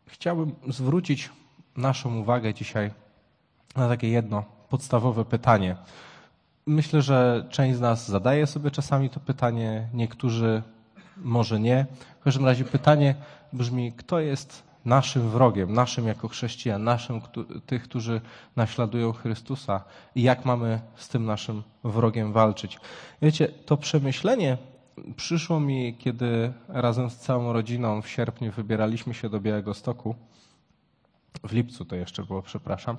Chciałbym zwrócić naszą uwagę dzisiaj na takie jedno podstawowe pytanie. Myślę, że część z nas zadaje sobie czasami to pytanie, niektórzy może nie. W każdym razie pytanie brzmi, kto jest naszym wrogiem, naszym jako chrześcijan, naszym tych, którzy naśladują Chrystusa i jak mamy z tym naszym wrogiem walczyć. Wiecie, to przemyślenie przyszło mi, kiedy razem z całą rodziną w sierpniu wybieraliśmy się do Białegostoku. W lipcu to jeszcze było, przepraszam.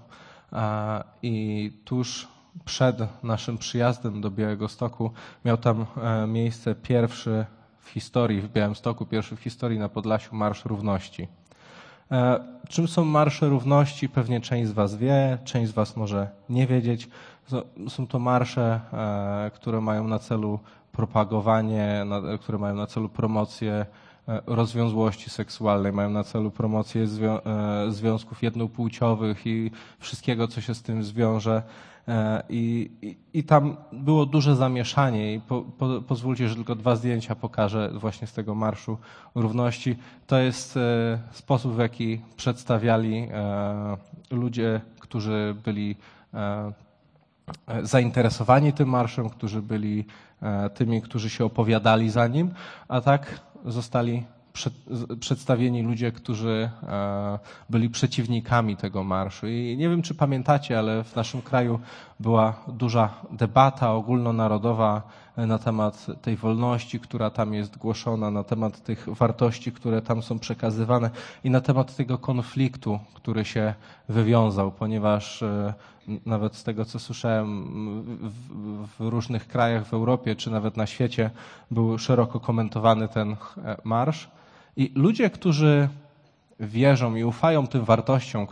I tuż przed naszym przyjazdem do Białegostoku miał tam miejsce pierwszy w historii w Białymstoku, pierwszy w historii na Podlasiu Marsz Równości. Czym są Marsze Równości? Pewnie część z was wie, część z was może nie wiedzieć. Są to marsze, które mają na celu propagowanie, które mają na celu promocję rozwiązłości seksualnej, mają na celu promocję związków jednopłciowych i wszystkiego, co się z tym zwiąże. I tam było duże zamieszanie i pozwólcie, że tylko 2 zdjęcia pokażę właśnie z tego Marszu Równości. To jest sposób, w jaki przedstawiali ludzie, którzy byli zainteresowani tym marszem, którzy byli tymi, którzy się opowiadali za nim, a tak zostali przedstawieni ludzie, którzy byli przeciwnikami tego marszu. I nie wiem, czy pamiętacie, ale w naszym kraju była duża debata ogólnonarodowa na temat tej wolności, która tam jest głoszona, na temat tych wartości, które tam są przekazywane i na temat tego konfliktu, który się wywiązał, ponieważ nawet z tego, co słyszałem w różnych krajach w Europie, czy nawet na świecie, był szeroko komentowany ten marsz. I ludzie, którzy wierzą i ufają tym wartościom,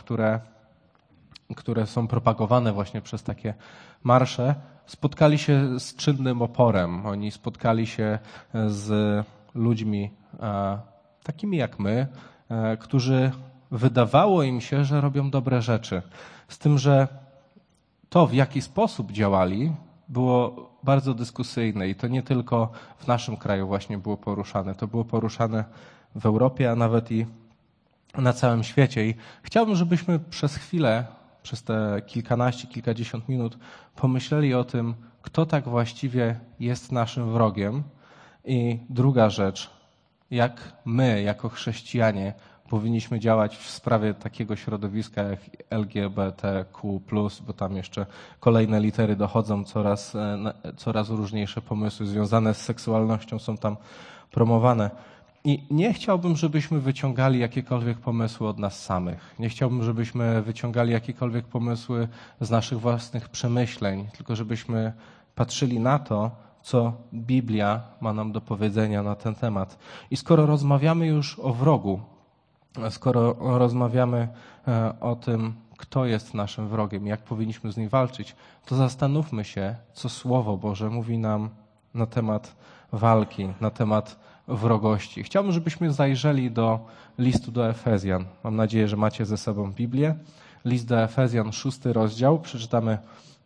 które są propagowane właśnie przez takie marsze, spotkali się z czynnym oporem. Oni spotkali się z ludźmi takimi jak my, którzy wydawało im się, że robią dobre rzeczy. Z tym, że to, w jaki sposób działali, było bardzo dyskusyjne i to nie tylko w naszym kraju właśnie było poruszane. To było poruszane w Europie, a nawet i na całym świecie. I chciałbym, żebyśmy przez chwilę, przez te kilkadziesiąt minut pomyśleli o tym, kto tak właściwie jest naszym wrogiem. I druga rzecz, jak my jako chrześcijanie powinniśmy działać w sprawie takiego środowiska jak LGBTQ+, bo tam jeszcze kolejne litery dochodzą, coraz różniejsze pomysły związane z seksualnością są tam promowane. I nie chciałbym, żebyśmy wyciągali jakiekolwiek pomysły od nas samych. Nie chciałbym, żebyśmy wyciągali jakiekolwiek pomysły z naszych własnych przemyśleń, tylko żebyśmy patrzyli na to, co Biblia ma nam do powiedzenia na ten temat. I skoro rozmawiamy już o wrogu, skoro rozmawiamy o tym, kto jest naszym wrogiem, jak powinniśmy z nim walczyć, to zastanówmy się, co Słowo Boże mówi nam na temat walki, na temat wrogości. Chciałbym, żebyśmy zajrzeli do listu do Efezjan. Mam nadzieję, że macie ze sobą Biblię. List do Efezjan, 6 rozdział. Przeczytamy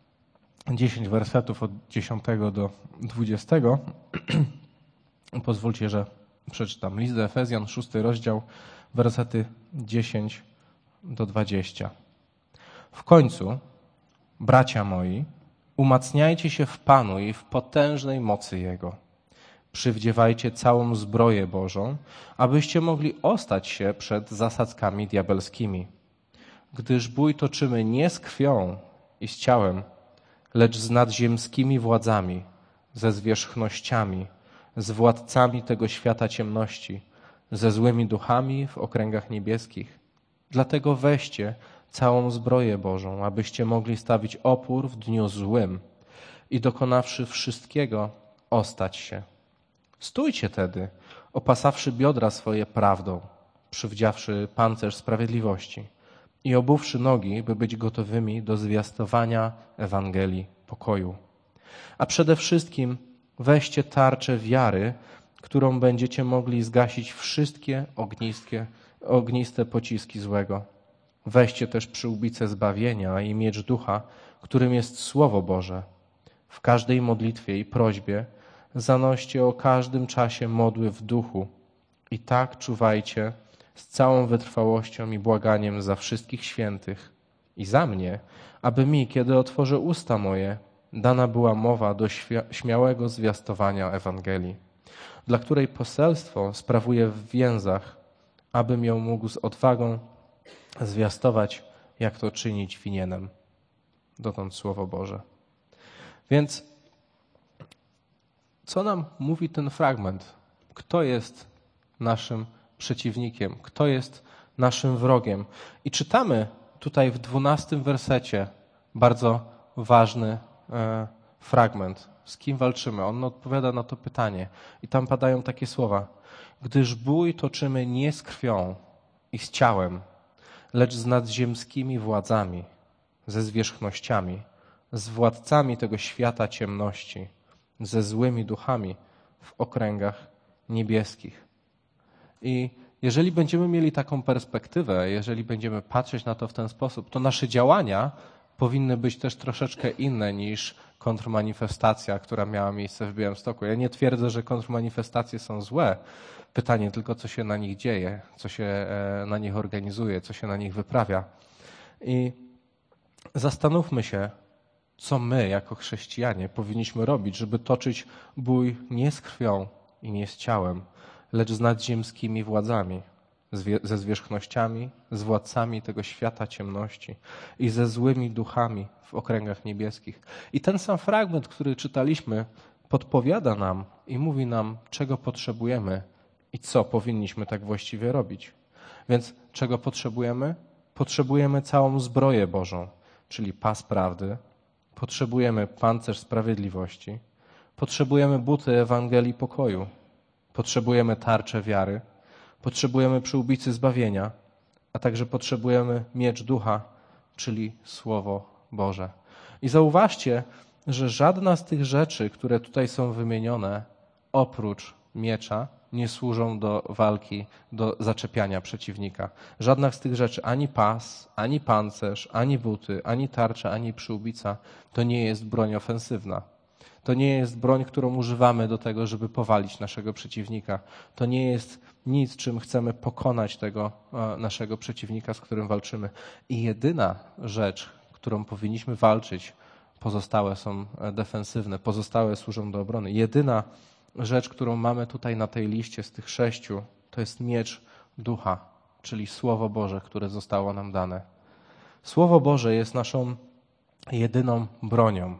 10 wersetów od 10 do 20. Pozwólcie, że przeczytam. List do Efezjan, 6 rozdział, wersety 10 do 20. W końcu, bracia moi, umacniajcie się w Panu i w potężnej mocy Jego. Przywdziewajcie całą zbroję Bożą, abyście mogli ostać się przed zasadzkami diabelskimi. Gdyż bój toczymy nie z krwią i z ciałem, lecz z nadziemskimi władzami, ze zwierzchnościami, z władcami tego świata ciemności, ze złymi duchami w okręgach niebieskich. Dlatego weźcie całą zbroję Bożą, abyście mogli stawić opór w dniu złym i dokonawszy wszystkiego, ostać się. Stójcie tedy, opasawszy biodra swoje prawdą, przywdziawszy pancerz sprawiedliwości i obuwszy nogi, by być gotowymi do zwiastowania Ewangelii pokoju. A przede wszystkim weźcie tarczę wiary, którą będziecie mogli zgasić wszystkie ogniste pociski złego. Weźcie też przyłbicę zbawienia i miecz ducha, którym jest Słowo Boże. W każdej modlitwie i prośbie zanoście o każdym czasie modły w duchu i tak czuwajcie z całą wytrwałością i błaganiem za wszystkich świętych i za mnie, aby mi, kiedy otworzę usta moje, dana była mowa do śmiałego zwiastowania Ewangelii, dla której poselstwo sprawuję w więzach, abym ją mógł z odwagą zwiastować, jak to czynić winienem. Dotąd Słowo Boże. Więc co nam mówi ten fragment? Kto jest naszym przeciwnikiem? Kto jest naszym wrogiem? I czytamy tutaj w 12 wersecie bardzo ważny fragment. Z kim walczymy? On odpowiada na to pytanie. I tam padają takie słowa. Gdyż bój toczymy nie z krwią i z ciałem, lecz z nadziemskimi władzami, ze zwierzchnościami, z władcami tego świata ciemności, ze złymi duchami w okręgach niebieskich. I jeżeli będziemy mieli taką perspektywę, jeżeli będziemy patrzeć na to w ten sposób, to nasze działania powinny być też troszeczkę inne niż kontrmanifestacja, która miała miejsce w Białymstoku. Ja nie twierdzę, że kontrmanifestacje są złe. Pytanie tylko, co się na nich dzieje, co się na nich organizuje, co się na nich wyprawia. I zastanówmy się, co my jako chrześcijanie powinniśmy robić, żeby toczyć bój nie z krwią i nie z ciałem, lecz z nadziemskimi władzami, ze zwierzchnościami, z władcami tego świata ciemności i ze złymi duchami w okręgach niebieskich. I ten sam fragment, który czytaliśmy, podpowiada nam i mówi nam, czego potrzebujemy i co powinniśmy tak właściwie robić. Więc czego potrzebujemy? Potrzebujemy całą zbroję Bożą, czyli pas prawdy, potrzebujemy pancerz sprawiedliwości, potrzebujemy buty Ewangelii pokoju, potrzebujemy tarczę wiary, potrzebujemy przyłbicy zbawienia, a także potrzebujemy miecz ducha, czyli Słowo Boże. I zauważcie, że żadna z tych rzeczy, które tutaj są wymienione, oprócz miecza, nie służą do walki, do zaczepiania przeciwnika. Żadna z tych rzeczy, ani pas, ani pancerz, ani buty, ani tarcza, ani przyłbica, to nie jest broń ofensywna. To nie jest broń, którą używamy do tego, żeby powalić naszego przeciwnika. To nie jest nic, czym chcemy pokonać tego naszego przeciwnika, z którym walczymy. I jedyna rzecz, którą powinniśmy walczyć, pozostałe są defensywne, pozostałe służą do obrony. Jedyna rzecz, którą mamy tutaj na tej liście z tych 6, to jest miecz ducha, czyli Słowo Boże, które zostało nam dane. Słowo Boże jest naszą jedyną bronią.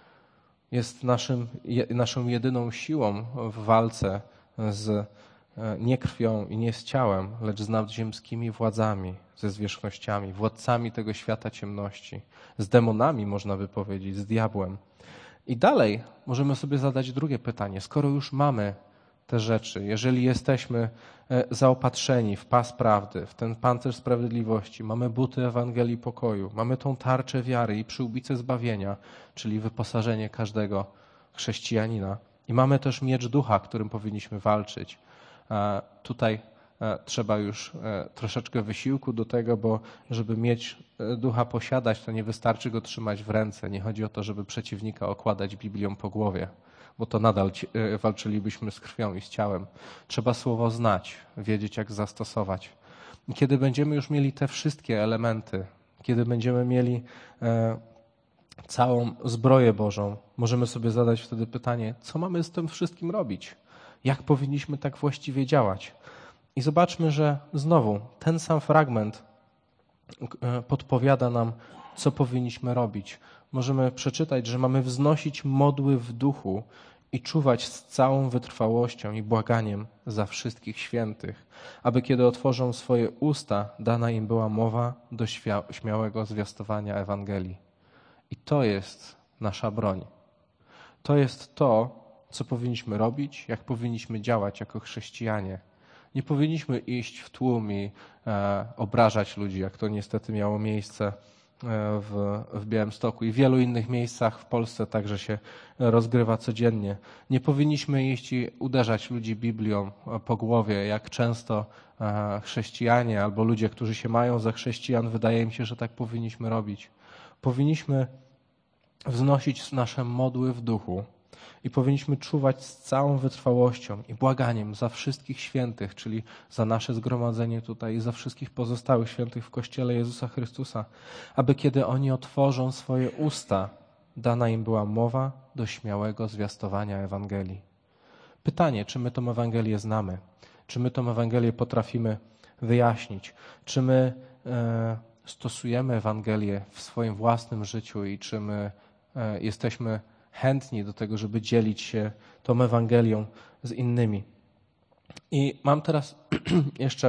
Jest naszą jedyną siłą w walce z nie krwią i nie z ciałem, lecz z nadziemskimi władzami, ze zwierzchnościami, władcami tego świata ciemności, z demonami, można by powiedzieć, z diabłem. I dalej możemy sobie zadać drugie pytanie. Skoro już mamy te rzeczy, jeżeli jesteśmy zaopatrzeni w pas prawdy, w ten pancerz sprawiedliwości, mamy buty Ewangelii pokoju, mamy tą tarczę wiary i przyłbicę zbawienia, czyli wyposażenie każdego chrześcijanina, i mamy też miecz ducha, którym powinniśmy walczyć. Tutaj trzeba już troszeczkę wysiłku do tego, bo żeby mieć ducha posiadać, to nie wystarczy go trzymać w ręce. Nie chodzi o to, żeby przeciwnika okładać Biblią po głowie, bo to nadal walczylibyśmy z krwią i z ciałem. Trzeba słowo znać, wiedzieć, jak zastosować. I kiedy będziemy już mieli te wszystkie elementy, kiedy będziemy mieli całą zbroję Bożą, możemy sobie zadać wtedy pytanie, co mamy z tym wszystkim robić? Jak powinniśmy tak właściwie działać? I zobaczmy, że znowu ten sam fragment podpowiada nam, co powinniśmy robić. Możemy przeczytać, że mamy wznosić modły w duchu i czuwać z całą wytrwałością i błaganiem za wszystkich świętych, aby kiedy otworzą swoje usta, dana im była mowa do śmiałego zwiastowania Ewangelii. I to jest nasza broń. To jest to, co powinniśmy robić, jak powinniśmy działać jako chrześcijanie. Nie powinniśmy iść w tłum i obrażać ludzi, jak to niestety miało miejsce w Białymstoku i w wielu innych miejscach w Polsce także się rozgrywa codziennie. Nie powinniśmy iść i uderzać ludzi Biblią po głowie, jak często chrześcijanie albo ludzie, którzy się mają za chrześcijan, wydaje mi się, że tak powinniśmy robić. Powinniśmy wznosić nasze modły w duchu I powinniśmy czuwać z całą wytrwałością i błaganiem za wszystkich świętych, czyli za nasze zgromadzenie tutaj i za wszystkich pozostałych świętych w Kościele Jezusa Chrystusa, aby kiedy oni otworzą swoje usta, dana im była mowa do śmiałego zwiastowania Ewangelii. Pytanie, czy my tą Ewangelię znamy? Czy my tą Ewangelię potrafimy wyjaśnić? Czy my stosujemy Ewangelię w swoim własnym życiu i czy my jesteśmy chętni do tego, żeby dzielić się tą Ewangelią z innymi? I mam teraz jeszcze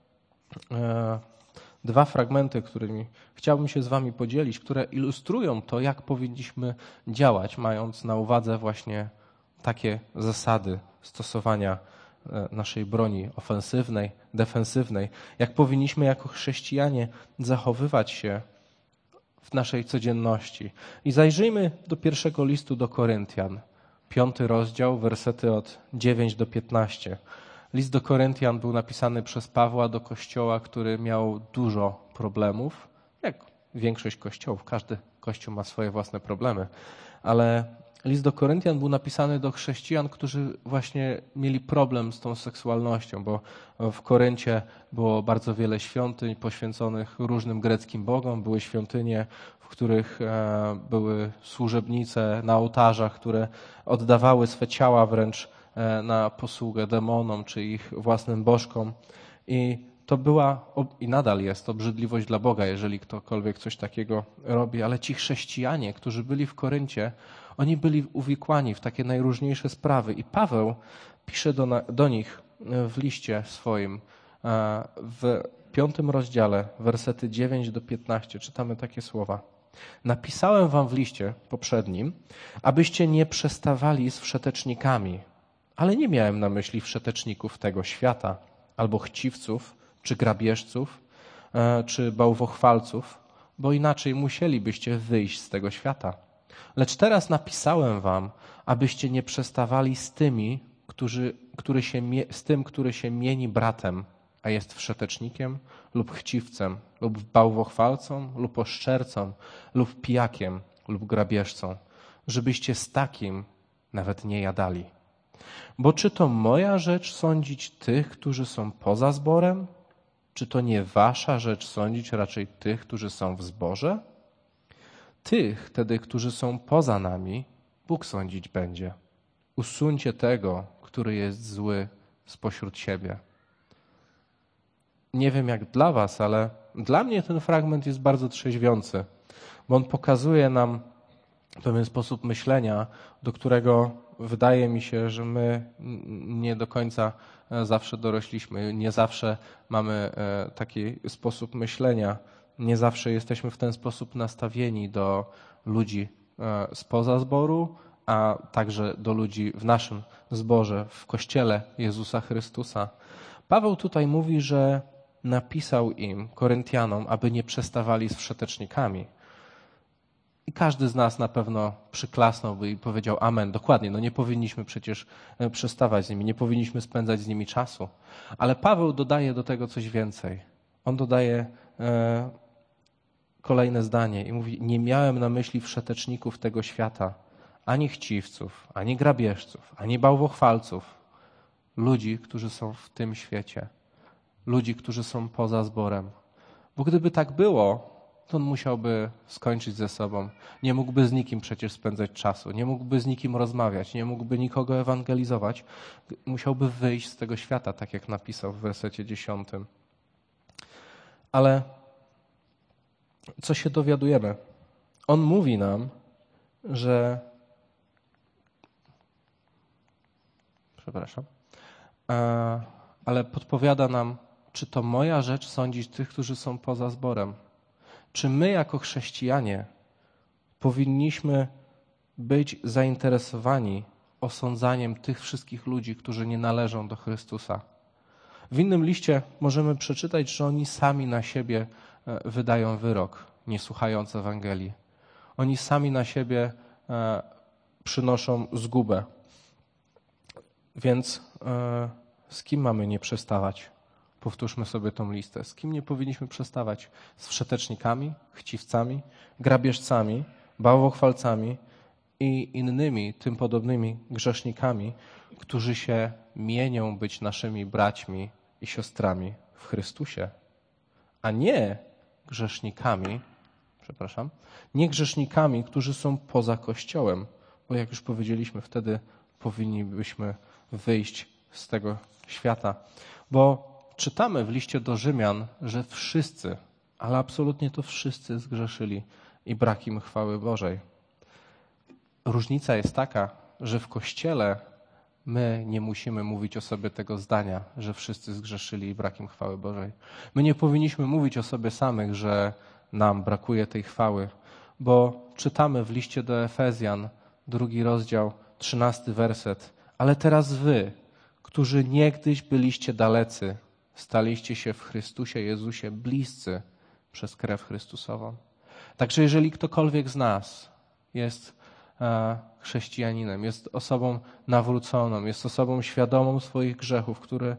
dwa fragmenty, którymi chciałbym się z wami podzielić, które ilustrują to, jak powinniśmy działać, mając na uwadze właśnie takie zasady stosowania naszej broni ofensywnej, defensywnej, jak powinniśmy jako chrześcijanie zachowywać się w naszej codzienności. I zajrzyjmy do pierwszego listu do Koryntian, 5 rozdział, wersety od 9 do 15. List do Koryntian był napisany przez Pawła do kościoła, który miał dużo problemów, jak większość kościołów. Każdy kościół ma swoje własne problemy, ale list do Koryntian był napisany do chrześcijan, którzy właśnie mieli problem z tą seksualnością, bo w Koryncie było bardzo wiele świątyń poświęconych różnym greckim bogom. Były świątynie, w których były służebnice na ołtarzach, które oddawały swe ciała wręcz na posługę demonom czy ich własnym bożkom. I to była i nadal jest obrzydliwość dla Boga, jeżeli ktokolwiek coś takiego robi. Ale ci chrześcijanie, którzy byli w Koryncie, oni byli uwikłani w takie najróżniejsze sprawy. I Paweł pisze do nich w liście swoim, w 5 rozdziale, wersety 9 do 15, czytamy takie słowa. Napisałem wam w liście poprzednim, abyście nie przestawali z wszetecznikami, ale nie miałem na myśli wszeteczników tego świata, albo chciwców, czy grabieżców, czy bałwochwalców, bo inaczej musielibyście wyjść z tego świata. Lecz teraz napisałem wam, abyście nie przestawali z tym, który się mieni bratem, a jest wszetecznikiem lub chciwcem, lub bałwochwalcą, lub oszczercą, lub pijakiem, lub grabieżcą, żebyście z takim nawet nie jadali. Bo czy to moja rzecz sądzić tych, którzy są poza zborem? Czy to nie wasza rzecz sądzić raczej tych, którzy są w zborze? Tych wtedy, którzy są poza nami, Bóg sądzić będzie. Usuńcie tego, który jest zły spośród siebie. Nie wiem jak dla was, ale dla mnie ten fragment jest bardzo trzeźwiący, bo on pokazuje nam pewien sposób myślenia, do którego wydaje mi się, że my nie do końca zawsze dorośliśmy, nie zawsze mamy taki sposób myślenia, nie zawsze jesteśmy w ten sposób nastawieni do ludzi spoza zboru, a także do ludzi w naszym zborze, w Kościele Jezusa Chrystusa. Paweł tutaj mówi, że napisał im, Koryntianom, aby nie przestawali z wszetecznikami. I każdy z nas na pewno przyklasnąłby i powiedział amen. Dokładnie, no nie powinniśmy przecież przestawać z nimi, nie powinniśmy spędzać z nimi czasu. Ale Paweł dodaje do tego coś więcej. On dodaje kolejne zdanie i mówi, nie miałem na myśli wszeteczników tego świata, ani chciwców, ani grabieżców, ani bałwochwalców, ludzi, którzy są w tym świecie, ludzi, którzy są poza zborem. Bo gdyby tak było, to on musiałby skończyć ze sobą. Nie mógłby z nikim przecież spędzać czasu, nie mógłby z nikim rozmawiać, nie mógłby nikogo ewangelizować. Musiałby wyjść z tego świata, tak jak napisał w wersecie 10. Ale co się dowiadujemy? On mówi nam, że ale podpowiada nam, czy to moja rzecz sądzić tych, którzy są poza zborem. Czy my jako chrześcijanie powinniśmy być zainteresowani osądzaniem tych wszystkich ludzi, którzy nie należą do Chrystusa? W innym liście możemy przeczytać, że oni sami na siebie wydają wyrok, nie słuchając Ewangelii. Oni sami na siebie przynoszą zgubę. Więc z kim mamy nie przestawać? Powtórzmy sobie tą listę. Z kim nie powinniśmy przestawać? Z wszetecznikami, chciwcami, grabieżcami, bałwochwalcami i innymi tym podobnymi grzesznikami, którzy się mienią być naszymi braćmi i siostrami w Chrystusie, a nie grzesznikami, którzy są poza Kościołem, bo jak już powiedzieliśmy, wtedy powinniśmy wyjść z tego świata. Bo czytamy w liście do Rzymian, że wszyscy, ale absolutnie to wszyscy zgrzeszyli i brak im chwały Bożej. Różnica jest taka, że w Kościele my nie musimy mówić o sobie tego zdania, że wszyscy zgrzeszyli i brak im chwały Bożej. My nie powinniśmy mówić o sobie samych, że nam brakuje tej chwały, bo czytamy w liście do Efezjan, 2 rozdział, 13 werset. Ale teraz wy, którzy niegdyś byliście dalecy, staliście się w Chrystusie Jezusie bliscy przez krew Chrystusową. Także jeżeli ktokolwiek z nas jest chrześcijaninem, jest osobą nawróconą, jest osobą świadomą swoich grzechów, który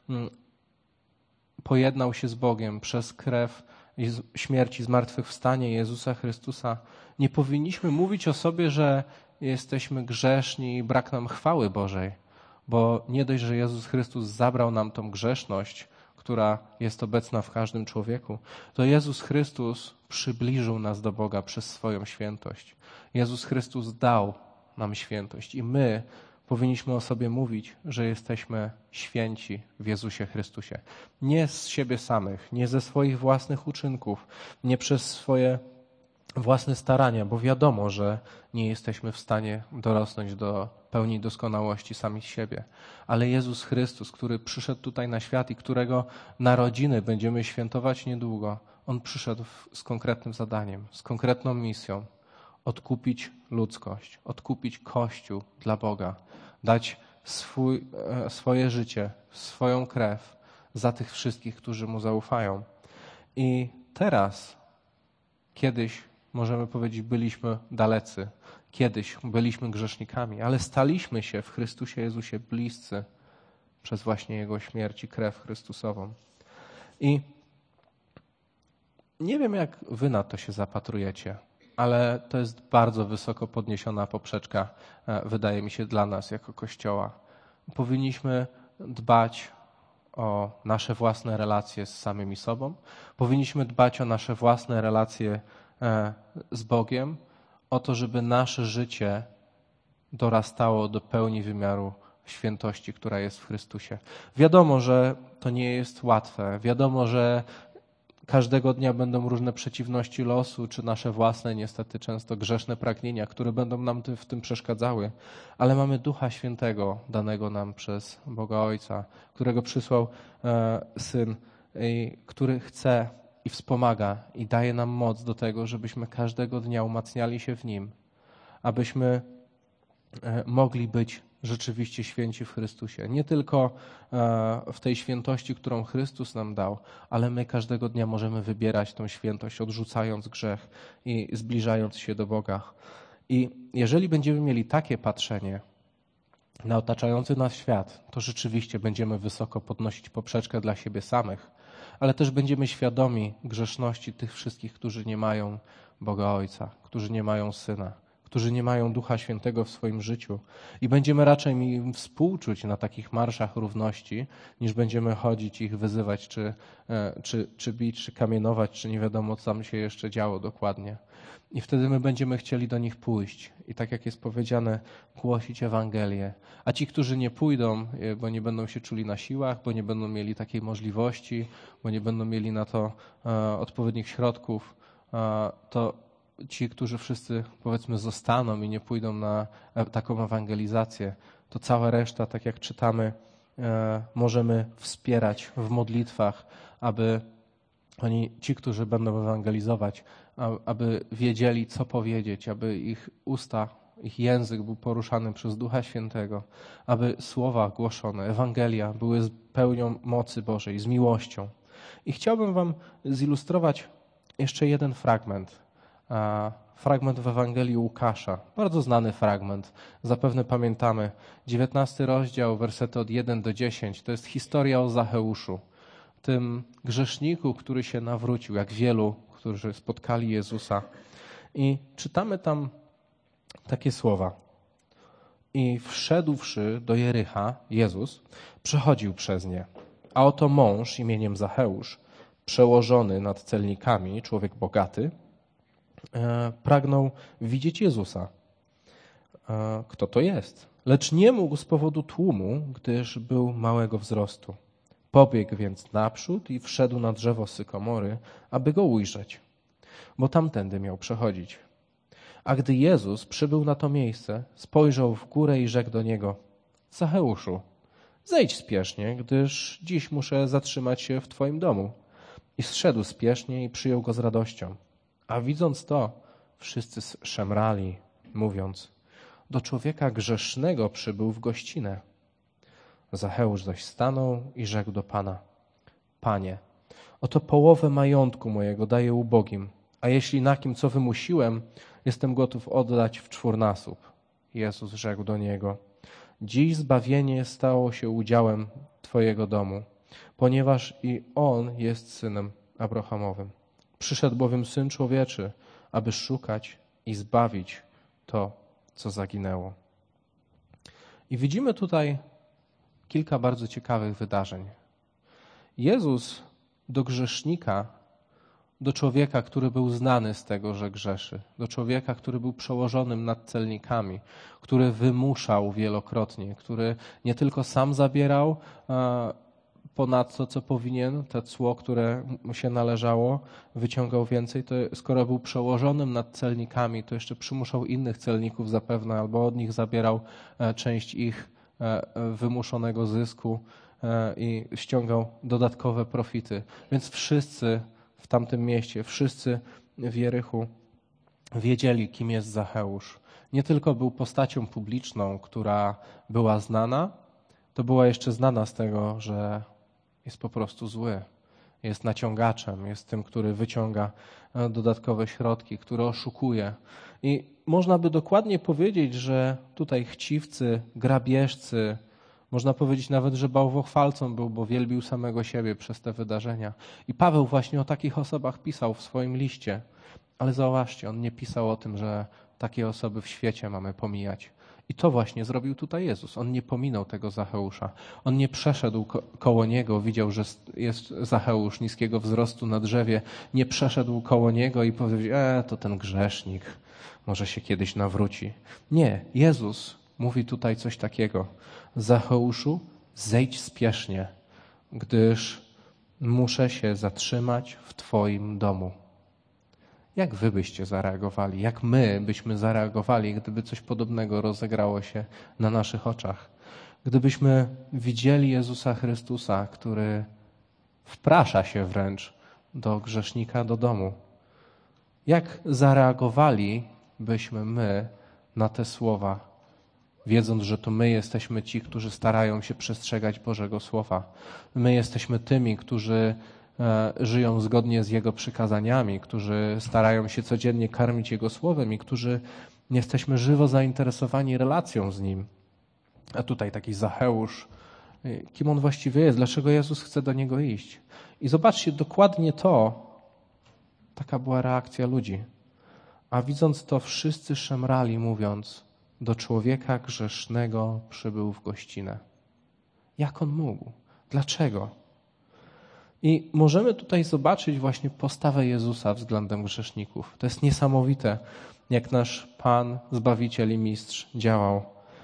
pojednał się z Bogiem przez krew i śmierć i zmartwychwstanie Jezusa Chrystusa, nie powinniśmy mówić o sobie, że jesteśmy grzeszni i brak nam chwały Bożej, bo nie dość, że Jezus Chrystus zabrał nam tą grzeszność, która jest obecna w każdym człowieku, to Jezus Chrystus przybliżył nas do Boga przez swoją świętość. Jezus Chrystus dał nam świętość i my powinniśmy o sobie mówić, że jesteśmy święci w Jezusie Chrystusie. Nie z siebie samych, nie ze swoich własnych uczynków, nie przez swoje własne starania, bo wiadomo, że nie jesteśmy w stanie dorosnąć do pełni doskonałości sami z siebie. Ale Jezus Chrystus, który przyszedł tutaj na świat i którego narodziny będziemy świętować niedługo, On przyszedł z konkretnym zadaniem, z konkretną misją. Odkupić ludzkość, odkupić Kościół dla Boga, dać swoje życie, swoją krew za tych wszystkich, którzy Mu zaufają. I teraz, kiedyś, możemy powiedzieć, byliśmy dalecy, kiedyś byliśmy grzesznikami, ale staliśmy się w Chrystusie Jezusie bliscy przez właśnie Jego śmierć i krew Chrystusową. I nie wiem, jak wy na to się zapatrujecie, ale to jest bardzo wysoko podniesiona poprzeczka, wydaje mi się, dla nas jako Kościoła. Powinniśmy dbać o nasze własne relacje z samymi sobą. Powinniśmy dbać o nasze własne relacje z Bogiem, o to, żeby nasze życie dorastało do pełni wymiaru świętości, która jest w Chrystusie. Wiadomo, że to nie jest łatwe. Wiadomo, że każdego dnia będą różne przeciwności losu, czy nasze własne, niestety często grzeszne pragnienia, które będą nam w tym przeszkadzały. Ale mamy Ducha Świętego danego nam przez Boga Ojca, którego przysłał Syn, który chce i wspomaga i daje nam moc do tego, żebyśmy każdego dnia umacniali się w Nim, abyśmy mogli być rzeczywiście święci w Chrystusie. Nie tylko w tej świętości, którą Chrystus nam dał, ale my każdego dnia możemy wybierać tą świętość, odrzucając grzech i zbliżając się do Boga. I jeżeli będziemy mieli takie patrzenie na otaczający nas świat, to rzeczywiście będziemy wysoko podnosić poprzeczkę dla siebie samych, ale też będziemy świadomi grzeszności tych wszystkich, którzy nie mają Boga Ojca, którzy nie mają Syna, którzy nie mają Ducha Świętego w swoim życiu i będziemy raczej im współczuć na takich marszach równości, niż będziemy chodzić ich wyzywać, czy bić, czy kamienować, czy nie wiadomo, co tam się jeszcze działo dokładnie. I wtedy my będziemy chcieli do nich pójść i tak jak jest powiedziane, głosić Ewangelię. A ci, którzy nie pójdą, bo nie będą się czuli na siłach, bo nie będą mieli takiej możliwości, bo nie będą mieli na to odpowiednich środków, to ci, którzy wszyscy, powiedzmy, zostaną i nie pójdą na taką ewangelizację, to cała reszta, tak jak czytamy, możemy wspierać w modlitwach, aby ci, którzy będą ewangelizować, aby wiedzieli, co powiedzieć, aby ich usta, ich język był poruszany przez Ducha Świętego, aby słowa głoszone, Ewangelia były z pełnią mocy Bożej, z miłością. I chciałbym wam zilustrować jeszcze jeden fragment. Fragment w Ewangelii Łukasza. Bardzo znany fragment. Zapewne pamiętamy. 19 rozdział, wersety od 1 do 10. To jest historia o Zacheuszu. Tym grzeszniku, który się nawrócił, jak wielu, którzy spotkali Jezusa. I czytamy tam takie słowa. I wszedłszy do Jericha, Jezus przechodził przez nie. A oto mąż imieniem Zacheusz, przełożony nad celnikami, człowiek bogaty, pragnął widzieć Jezusa. Kto to jest? Lecz nie mógł z powodu tłumu, gdyż był małego wzrostu. Pobiegł więc naprzód i wszedł na drzewo sykomory, aby go ujrzeć, bo tamtędy miał przechodzić. A gdy Jezus przybył na to miejsce, spojrzał w górę i rzekł do niego: Zacheuszu, zejdź spiesznie, gdyż dziś muszę zatrzymać się w twoim domu. I zszedł spiesznie i przyjął go z radością. A widząc to, wszyscy szemrali, mówiąc: do człowieka grzesznego przybył w gościnę. Zacheusz zaś stanął i rzekł do Pana: Panie, oto połowę majątku mojego daję ubogim, a jeśli na kim co wymusiłem, jestem gotów oddać w 4-nasób. Jezus rzekł do niego: dziś zbawienie stało się udziałem twojego domu, ponieważ i on jest synem Abrahamowym. Przyszedł bowiem Syn Człowieczy, aby szukać i zbawić to, co zaginęło. I widzimy tutaj kilka bardzo ciekawych wydarzeń. Jezus do grzesznika, do człowieka, który był znany z tego, że grzeszy, do człowieka, który był przełożonym nad celnikami, który wymuszał wielokrotnie, który nie tylko sam zabierał ponad to, co powinien, te cło, które mu się należało, wyciągał więcej, to skoro był przełożonym nad celnikami, to jeszcze przymuszał innych celników zapewne, albo od nich zabierał część ich wymuszonego zysku i ściągał dodatkowe profity. Więc wszyscy w tamtym mieście, wszyscy w Jerichu wiedzieli, kim jest Zacheusz. Nie tylko był postacią publiczną, która była znana, to była jeszcze znana z tego, że jest po prostu zły. Jest naciągaczem, jest tym, który wyciąga dodatkowe środki, który oszukuje. I można by dokładnie powiedzieć, że tutaj chciwcy, grabieżcy, można powiedzieć nawet, że bałwochwalcą był, bo wielbił samego siebie przez te wydarzenia. I Paweł właśnie o takich osobach pisał w swoim liście. Ale zauważcie, on nie pisał o tym, że takie osoby w świecie mamy pomijać. I to właśnie zrobił tutaj Jezus. On nie pominął tego Zacheusza. On nie przeszedł koło niego, widział, że jest Zacheusz niskiego wzrostu na drzewie. Nie przeszedł koło niego i powiedział: to ten grzesznik, może się kiedyś nawróci. Nie, Jezus mówi tutaj coś takiego: Zacheuszu, zejdź spiesznie, gdyż muszę się zatrzymać w twoim domu. Jak wy byście zareagowali? Jak my byśmy zareagowali, gdyby coś podobnego rozegrało się na naszych oczach? Gdybyśmy widzieli Jezusa Chrystusa, który wprasza się wręcz do grzesznika do domu. Jak zareagowalibyśmy my na te słowa, wiedząc, że to my jesteśmy ci, którzy starają się przestrzegać Bożego Słowa. My jesteśmy tymi, którzy żyją zgodnie z Jego przykazaniami, którzy starają się codziennie karmić Jego Słowem i którzy jesteśmy żywo zainteresowani relacją z Nim. A tutaj taki Zacheusz, kim on właściwie jest, dlaczego Jezus chce do niego iść. I zobaczcie, dokładnie taka była reakcja ludzi. A widząc to, wszyscy szemrali, mówiąc: do człowieka grzesznego przybył w gościnę. Jak on mógł? Dlaczego? I możemy tutaj zobaczyć właśnie postawę Jezusa względem grzeszników. To jest niesamowite, jak nasz Pan, Zbawiciel i Mistrz działał.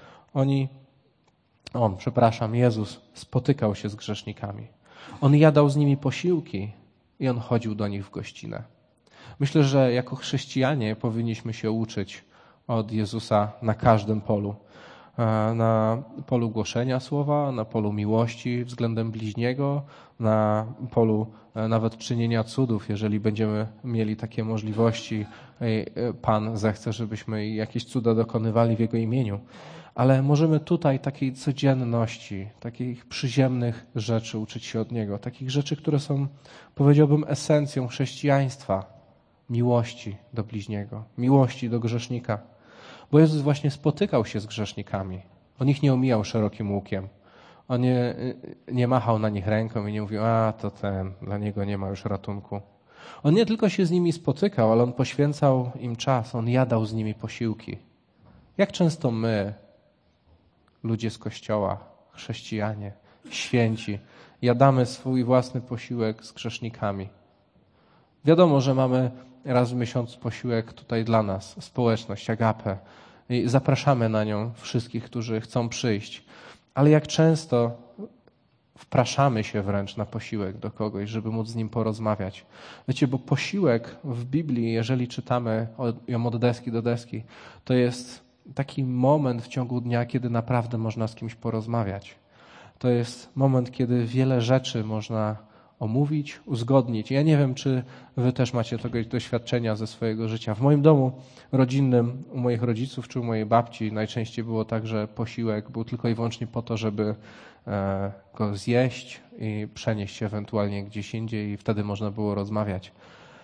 Jezus spotykał się z grzesznikami. On jadał z nimi posiłki i on chodził do nich w gościnę. Myślę, że jako chrześcijanie powinniśmy się uczyć od Jezusa na każdym polu. Na polu głoszenia słowa, na polu miłości względem bliźniego, na polu nawet czynienia cudów, jeżeli będziemy mieli takie możliwości. Pan zechce, żebyśmy jakieś cuda dokonywali w Jego imieniu. Ale możemy tutaj takiej codzienności, takich przyziemnych rzeczy uczyć się od Niego. Takich rzeczy, które są, powiedziałbym, esencją chrześcijaństwa. Miłości do bliźniego, miłości do grzesznika. Bo Jezus właśnie spotykał się z grzesznikami. On ich nie omijał szerokim łukiem. On nie machał na nich ręką i nie mówił: dla niego nie ma już ratunku. On nie tylko się z nimi spotykał, ale on poświęcał im czas. On jadał z nimi posiłki. Jak często my, ludzie z Kościoła, chrześcijanie, święci, jadamy swój własny posiłek z grzesznikami? Wiadomo, że mamy raz w miesiącu posiłek tutaj dla nas, społeczność, Agapę. I zapraszamy na nią wszystkich, którzy chcą przyjść. Ale jak często wpraszamy się wręcz na posiłek do kogoś, żeby móc z nim porozmawiać. Wiecie, bo posiłek w Biblii, jeżeli czytamy ją od deski do deski, to jest taki moment w ciągu dnia, kiedy naprawdę można z kimś porozmawiać. To jest moment, kiedy wiele rzeczy można omówić, uzgodnić. Ja nie wiem, czy wy też macie tego doświadczenia ze swojego życia. W moim domu rodzinnym, u moich rodziców czy u mojej babci najczęściej było tak, że posiłek był tylko i wyłącznie po to, żeby go zjeść i przenieść się ewentualnie gdzieś indziej i wtedy można było rozmawiać.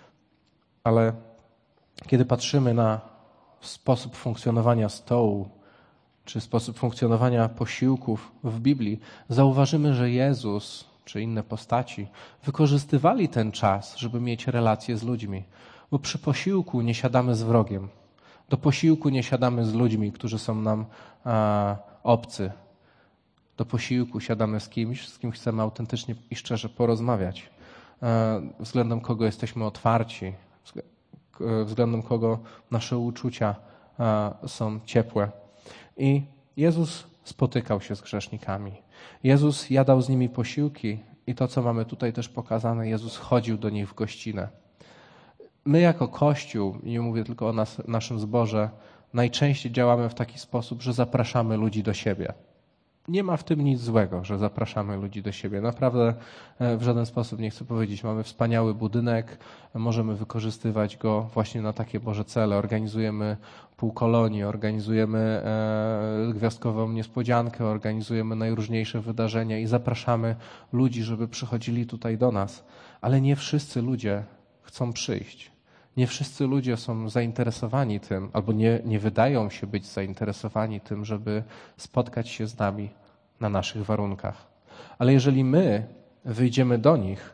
Ale kiedy patrzymy na sposób funkcjonowania stołu, czy sposób funkcjonowania posiłków w Biblii, zauważymy, że Jezus czy inne postaci wykorzystywali ten czas, żeby mieć relacje z ludźmi. Bo przy posiłku nie siadamy z wrogiem. Do posiłku nie siadamy z ludźmi, którzy są nam obcy. Do posiłku siadamy z kim chcemy autentycznie i szczerze porozmawiać. Względem kogo jesteśmy otwarci, względem kogo nasze uczucia są ciepłe. I Jezus spotykał się z grzesznikami. Jezus jadał z nimi posiłki i to, co mamy tutaj też pokazane, Jezus chodził do nich w gościnę. My jako Kościół, nie mówię tylko o naszym zborze, najczęściej działamy w taki sposób, że zapraszamy ludzi do siebie. Nie ma w tym nic złego, że zapraszamy ludzi do siebie. Naprawdę w żaden sposób nie chcę powiedzieć. Mamy wspaniały budynek, możemy wykorzystywać go właśnie na takie Boże cele. Organizujemy półkolonie, organizujemy gwiazdkową niespodziankę, organizujemy najróżniejsze wydarzenia i zapraszamy ludzi, żeby przychodzili tutaj do nas. Ale nie wszyscy ludzie chcą przyjść. Nie wszyscy ludzie są zainteresowani tym, albo nie wydają się być zainteresowani tym, żeby spotkać się z nami na naszych warunkach. Ale jeżeli my wyjdziemy do nich,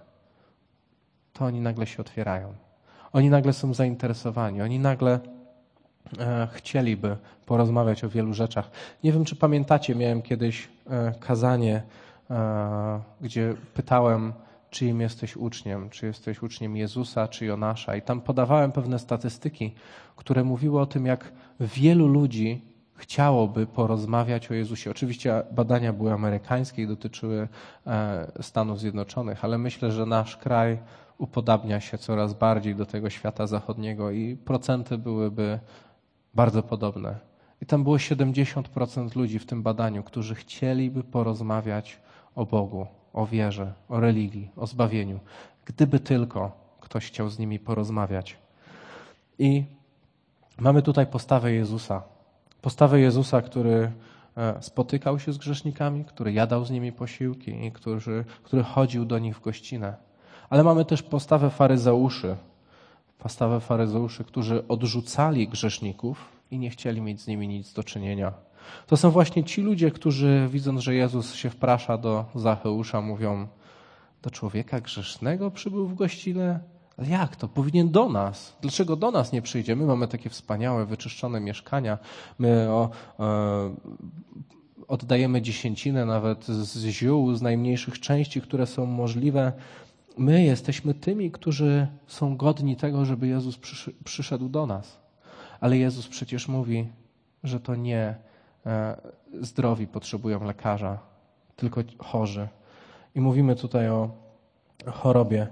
to oni nagle się otwierają. Oni nagle są zainteresowani. Oni nagle chcieliby porozmawiać o wielu rzeczach. Nie wiem, czy pamiętacie, miałem kiedyś kazanie, gdzie pytałem, czyim jesteś uczniem, czy jesteś uczniem Jezusa, czy Jonasza. I tam podawałem pewne statystyki, które mówiły o tym, jak wielu ludzi chciałoby porozmawiać o Jezusie. Oczywiście badania były amerykańskie i dotyczyły Stanów Zjednoczonych, ale myślę, że nasz kraj upodabnia się coraz bardziej do tego świata zachodniego i procenty byłyby bardzo podobne. I tam było 70% ludzi w tym badaniu, którzy chcieliby porozmawiać o Bogu, o wierze, o religii, o zbawieniu. Gdyby tylko ktoś chciał z nimi porozmawiać. I mamy tutaj postawę Jezusa. Postawę Jezusa, który spotykał się z grzesznikami, który jadał z nimi posiłki i który chodził do nich w gościnę. Ale mamy też postawę faryzeuszy. Postawę faryzeuszy, którzy odrzucali grzeszników i nie chcieli mieć z nimi nic do czynienia. To są właśnie ci ludzie, którzy widząc, że Jezus się wprasza do Zacheusza, mówią: do człowieka grzesznego przybył w gościnę? Ale jak to? Powinien do nas. Dlaczego do nas nie przyjdzie? My mamy takie wspaniałe, wyczyszczone mieszkania. My oddajemy dziesięcinę nawet z ziół, z najmniejszych części, które są możliwe. My jesteśmy tymi, którzy są godni tego, żeby Jezus przyszedł do nas. Ale Jezus przecież mówi, że to nie zdrowi potrzebują lekarza, tylko chorzy. I mówimy tutaj o chorobie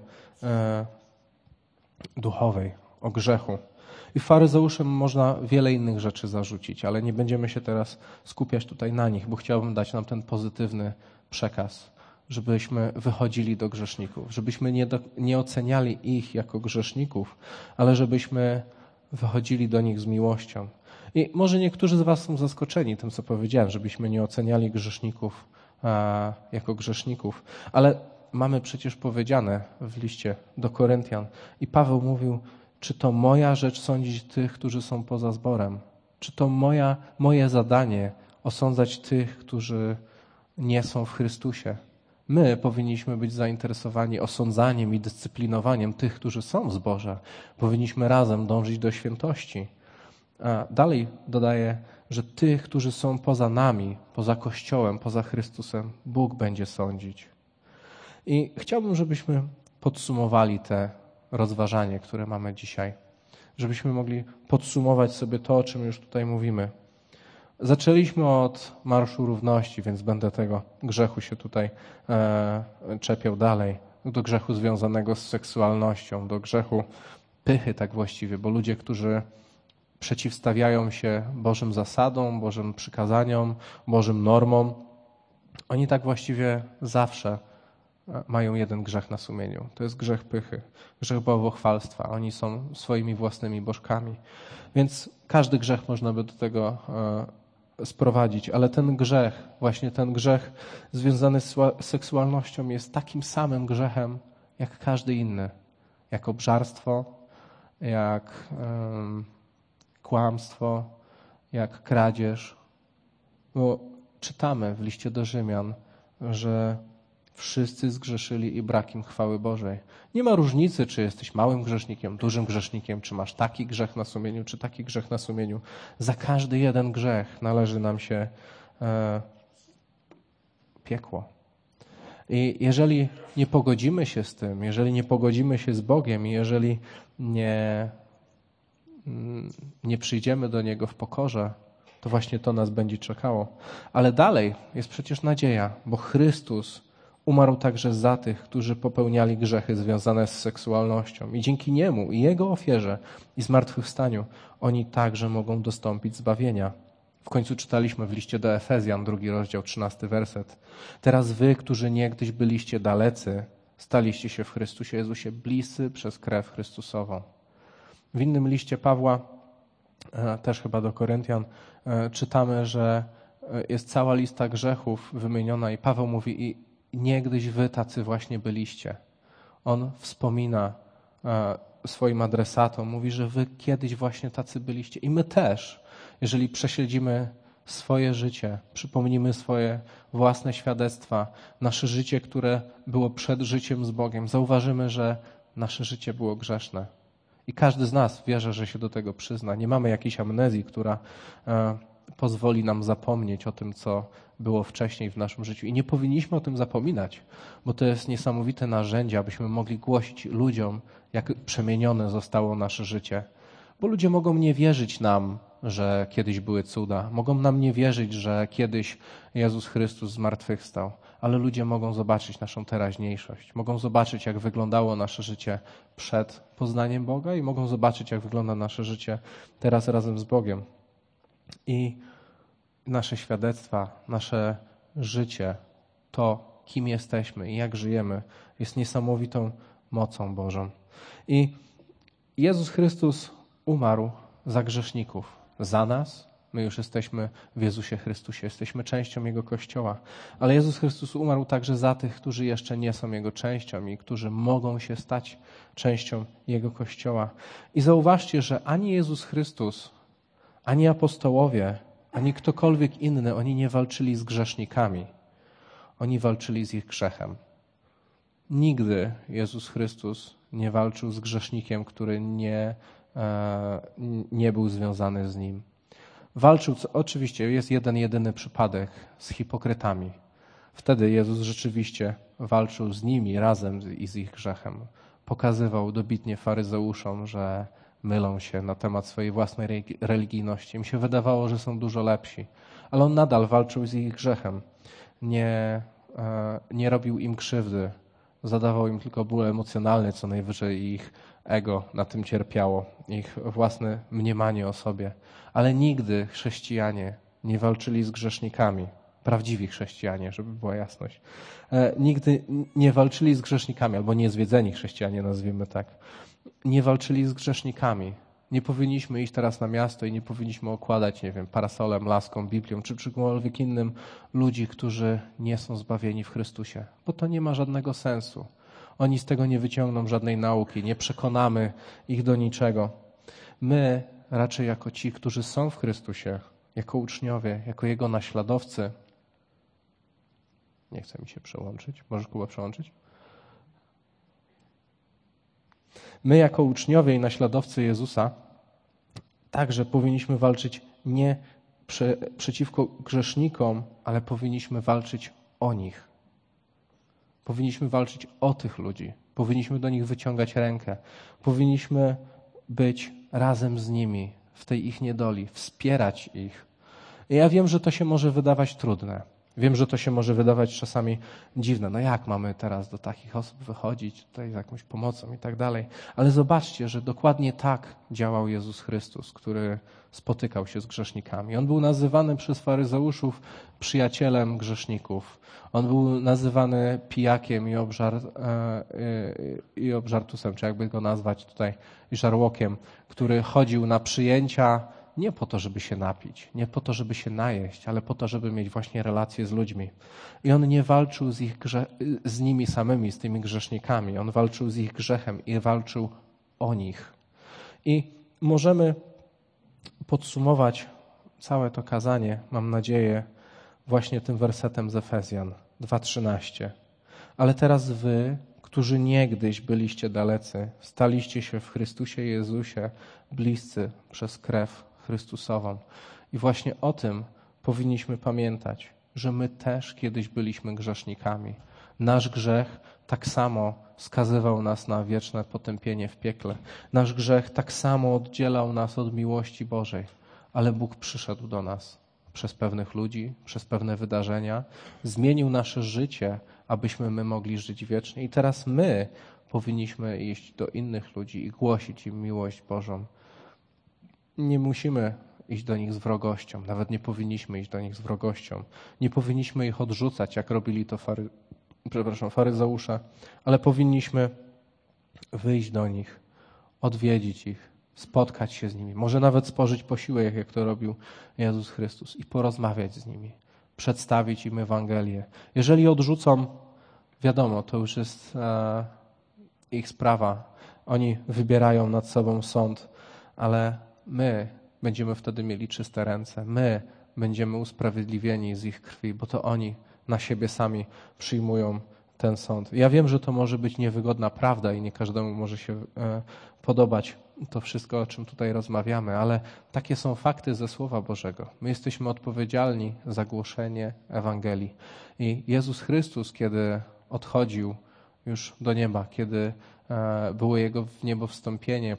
duchowej, o grzechu. I faryzeuszom można wiele innych rzeczy zarzucić, ale nie będziemy się teraz skupiać tutaj na nich, bo chciałbym dać nam ten pozytywny przekaz, żebyśmy wychodzili do grzeszników, żebyśmy nie oceniali ich jako grzeszników, ale żebyśmy wychodzili do nich z miłością. I może niektórzy z was są zaskoczeni tym, co powiedziałem, żebyśmy nie oceniali grzeszników jako grzeszników, ale mamy przecież powiedziane w liście do Koryntian i Paweł mówił, czy to moja rzecz sądzić tych, którzy są poza zborem? Czy to moje zadanie osądzać tych, którzy nie są w Chrystusie? My powinniśmy być zainteresowani osądzaniem i dyscyplinowaniem tych, którzy są w zborze. Powinniśmy razem dążyć do świętości. A dalej dodaje, że tych, którzy są poza nami, poza Kościołem, poza Chrystusem, Bóg będzie sądzić. I chciałbym, żebyśmy podsumowali te rozważanie, które mamy dzisiaj. Żebyśmy mogli podsumować sobie to, o czym już tutaj mówimy. Zaczęliśmy od Marszu Równości, więc będę tego grzechu się tutaj czepiał dalej. Do grzechu związanego z seksualnością, do grzechu pychy tak właściwie, bo ludzie, którzy przeciwstawiają się Bożym zasadom, Bożym przykazaniom, Bożym normom, oni tak właściwie zawsze mają jeden grzech na sumieniu. To jest grzech pychy, grzech bałwochwalstwa. Oni są swoimi własnymi bożkami. Więc każdy grzech można by do tego sprowadzić, ale ten grzech, właśnie ten grzech związany z seksualnością jest takim samym grzechem jak każdy inny. Jak obżarstwo, jak kłamstwo, jak kradzież. Bo czytamy w liście do Rzymian, że wszyscy zgrzeszyli i brak im chwały Bożej. Nie ma różnicy, czy jesteś małym grzesznikiem, dużym grzesznikiem, czy masz taki grzech na sumieniu, czy taki grzech na sumieniu. Za każdy jeden grzech należy nam się piekło. I jeżeli nie pogodzimy się z tym, jeżeli nie pogodzimy się z Bogiem i jeżeli nie przyjdziemy do Niego w pokorze, to właśnie to nas będzie czekało. Ale dalej jest przecież nadzieja, bo Chrystus umarł także za tych, którzy popełniali grzechy związane z seksualnością. I dzięki Niemu i Jego ofierze i zmartwychwstaniu oni także mogą dostąpić zbawienia. W końcu czytaliśmy w liście do Efezjan, 2 rozdział, 13 werset. Teraz wy, którzy niegdyś byliście dalecy, staliście się w Chrystusie Jezusie bliscy przez krew Chrystusową. W innym liście Pawła, też chyba do Koryntian, czytamy, że jest cała lista grzechów wymieniona i Paweł mówi: i niegdyś wy tacy właśnie byliście. On wspomina swoim adresatom, mówi, że wy kiedyś właśnie tacy byliście i my też. Jeżeli prześledzimy swoje życie, przypomnimy swoje własne świadectwa, nasze życie, które było przed życiem z Bogiem, zauważymy, że nasze życie było grzeszne. I każdy z nas wierzę, że się do tego przyzna. Nie mamy jakiejś amnezji, która pozwoli nam zapomnieć o tym, co było wcześniej w naszym życiu. I nie powinniśmy o tym zapominać, bo to jest niesamowite narzędzie, abyśmy mogli głosić ludziom, jak przemienione zostało nasze życie. Bo ludzie mogą nie wierzyć nam, że kiedyś były cuda. Mogą nam nie wierzyć, że kiedyś Jezus Chrystus zmartwychwstał. Ale ludzie mogą zobaczyć naszą teraźniejszość. Mogą zobaczyć, jak wyglądało nasze życie przed poznaniem Boga i mogą zobaczyć, jak wygląda nasze życie teraz razem z Bogiem. I nasze świadectwa, nasze życie, to kim jesteśmy i jak żyjemy, jest niesamowitą mocą Bożą. I Jezus Chrystus umarł za grzeszników, za nas. My już jesteśmy w Jezusie Chrystusie, jesteśmy częścią Jego Kościoła. Ale Jezus Chrystus umarł także za tych, którzy jeszcze nie są Jego częścią i którzy mogą się stać częścią Jego Kościoła. I zauważcie, że ani Jezus Chrystus, ani apostołowie, ani ktokolwiek inny, oni nie walczyli z grzesznikami. Oni walczyli z ich grzechem. Nigdy Jezus Chrystus nie walczył z grzesznikiem, który nie był związany z Nim. Walczył, oczywiście jest jeden jedyny przypadek, z hipokrytami. Wtedy Jezus rzeczywiście walczył z nimi razem i z ich grzechem. Pokazywał dobitnie faryzeuszom, że mylą się na temat swojej własnej religijności. Im się wydawało, że są dużo lepsi, ale on nadal walczył z ich grzechem. Nie robił im krzywdy, zadawał im tylko ból emocjonalny, co najwyżej ich ego na tym cierpiało, ich własne mniemanie o sobie. Ale nigdy chrześcijanie nie walczyli z grzesznikami. Prawdziwi chrześcijanie, żeby była jasność. Nigdy nie walczyli z grzesznikami, albo niezwiedzeni chrześcijanie, nazwijmy tak. Nie walczyli z grzesznikami. Nie powinniśmy iść teraz na miasto i nie powinniśmy okładać, nie wiem, parasolem, laską, Biblią, czy czymkolwiek innym ludzi, którzy nie są zbawieni w Chrystusie. Bo to nie ma żadnego sensu. Oni z tego nie wyciągną żadnej nauki, nie przekonamy ich do niczego. My raczej jako ci, którzy są w Chrystusie, jako uczniowie, jako Jego naśladowcy. Nie chce mi się przełączyć. Możesz, Kuba, przełączyć? My jako uczniowie i naśladowcy Jezusa także powinniśmy walczyć nie przeciwko grzesznikom, ale powinniśmy walczyć o nich. Powinniśmy walczyć o tych ludzi. Powinniśmy do nich wyciągać rękę. Powinniśmy być razem z nimi w tej ich niedoli, wspierać ich. I ja wiem, że to się może wydawać trudne. Wiem, że to się może wydawać czasami dziwne. No jak mamy teraz do takich osób wychodzić tutaj z jakąś pomocą i tak dalej. Ale zobaczcie, że dokładnie tak działał Jezus Chrystus, który spotykał się z grzesznikami. On był nazywany przez faryzeuszów przyjacielem grzeszników. On był nazywany pijakiem i obżartusem, czy jakby go nazwać tutaj, i żarłokiem, który chodził na przyjęcia nie po to, żeby się napić, nie po to, żeby się najeść, ale po to, żeby mieć właśnie relacje z ludźmi. I on nie walczył z nimi samymi, z tymi grzesznikami. On walczył z ich grzechem i walczył o nich. I możemy podsumować całe to kazanie, mam nadzieję, właśnie tym wersetem z Efezjan 2:13. Ale teraz wy, którzy niegdyś byliście dalecy, staliście się w Chrystusie Jezusie bliscy przez krew Chrystusową. I właśnie o tym powinniśmy pamiętać, że my też kiedyś byliśmy grzesznikami. Nasz grzech tak samo skazywał nas na wieczne potępienie w piekle. Nasz grzech tak samo oddzielał nas od miłości Bożej. Ale Bóg przyszedł do nas przez pewnych ludzi, przez pewne wydarzenia, zmienił nasze życie, abyśmy my mogli żyć wiecznie. I teraz my powinniśmy iść do innych ludzi i głosić im miłość Bożą. Nie musimy iść do nich z wrogością, nawet nie powinniśmy iść do nich z wrogością. Nie powinniśmy ich odrzucać, jak robili to faryzeusze, ale powinniśmy wyjść do nich, odwiedzić ich, spotkać się z nimi, może nawet spożyć posiłek, jak to robił Jezus Chrystus i porozmawiać z nimi, przedstawić im Ewangelię. Jeżeli odrzucą, wiadomo, to już jest ich sprawa. Oni wybierają nad sobą sąd, ale my będziemy wtedy mieli czyste ręce. My będziemy usprawiedliwieni z ich krwi, bo to oni na siebie sami przyjmują ten sąd. Ja wiem, że to może być niewygodna prawda i nie każdemu może się podobać to wszystko, o czym tutaj rozmawiamy, ale takie są fakty ze Słowa Bożego. My jesteśmy odpowiedzialni za głoszenie Ewangelii. I Jezus Chrystus, kiedy odchodził już do nieba, kiedy było Jego w niebo wstąpienie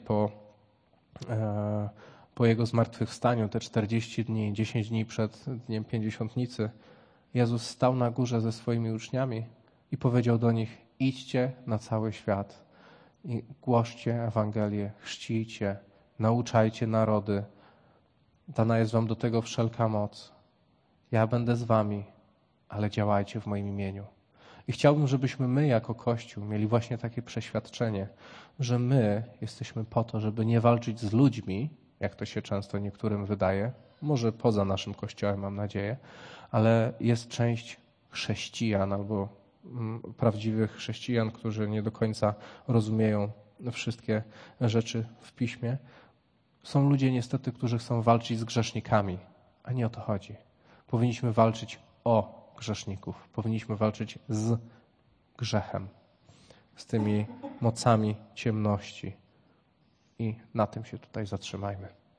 po Jego zmartwychwstaniu, te 40 dni, 10 dni przed Dniem Pięćdziesiątnicy, Jezus stał na górze ze swoimi uczniami i powiedział do nich: idźcie na cały świat i głoście Ewangelię, chrzcijcie, nauczajcie narody. Dana jest wam do tego wszelka moc. Ja będę z wami, ale działajcie w moim imieniu. I chciałbym, żebyśmy my jako Kościół mieli właśnie takie przeświadczenie, że my jesteśmy po to, żeby nie walczyć z ludźmi, jak to się często niektórym wydaje, może poza naszym Kościołem, mam nadzieję, ale jest część chrześcijan albo prawdziwych chrześcijan, którzy nie do końca rozumieją wszystkie rzeczy w Piśmie. Są ludzie niestety, którzy chcą walczyć z grzesznikami, a nie o to chodzi. Powinniśmy walczyć o grzeszników. Powinniśmy walczyć z grzechem, z tymi mocami ciemności. I na tym się tutaj zatrzymajmy.